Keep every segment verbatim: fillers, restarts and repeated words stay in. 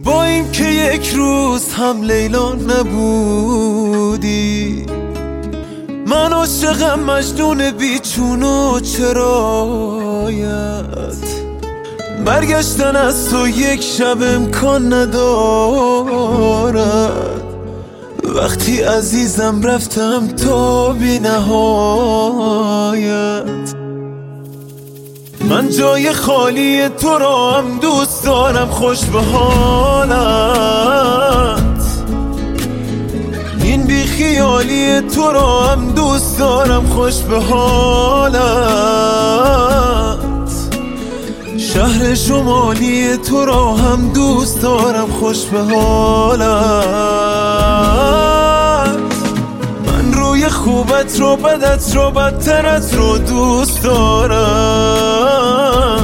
با این که یک روز هم لیلا نبودی. من عاشقم مجنون بیچون و چرایت، برگشتن از تو یک شب امکان ندارد. وقتی عزیزم رفتم تا بی نهایت. من جای خالی تو را هم دوست دارم، خوش به حالت. این بی خیالی تو را هم دوست دارم، خوش به حالت. شهر شمالی تو را هم دوست دارم، خوش به حالت. من روی خوبت رو بدت رو بدترت رو دوست دارم.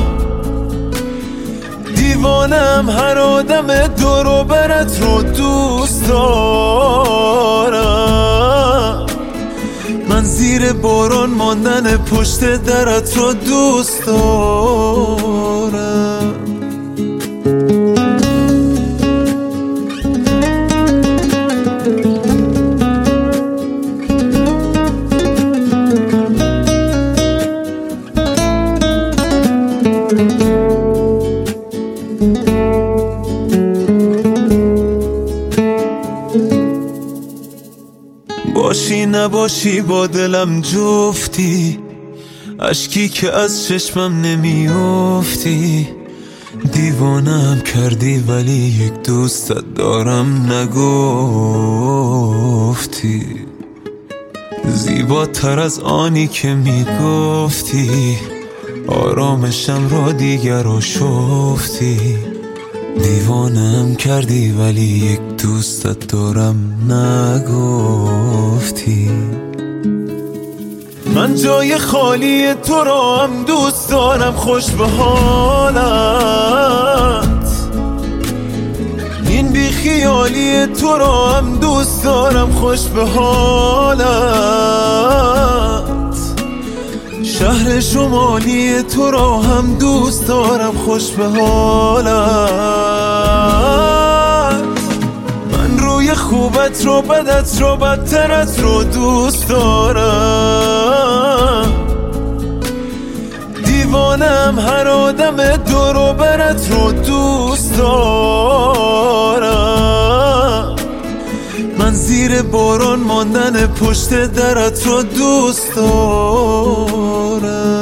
دیوانم هر آدم دور و برت رو دوست دارم. من زیر باران ماندن پشت درت رو دوست دارم. باشی نباشی با دلم جفتی، اشکی که از چشمم نمیافتی. دیوانم کردی ولی یک دوستت دارم نگفتی. زیباتر از آنی که میگفتی، آرامشم را دیگر رو شفتی. دیوانم کردی ولی یک دوستت دارم نگفتی. من جای خالی تو را هم دوست دارم، خوش به حالت. این بی خیالی تو را هم دوست دارم، خوش به حالت. شهر شمالی تو را هم دوست دارم، خوش به حالت. من روی خوبت رو بدت رو بدترت رو دوست دارم. دیوانم هر آدم دور و برت رو دوست دارم. من زیر باران ماندن پشت درت رو دوست دارم.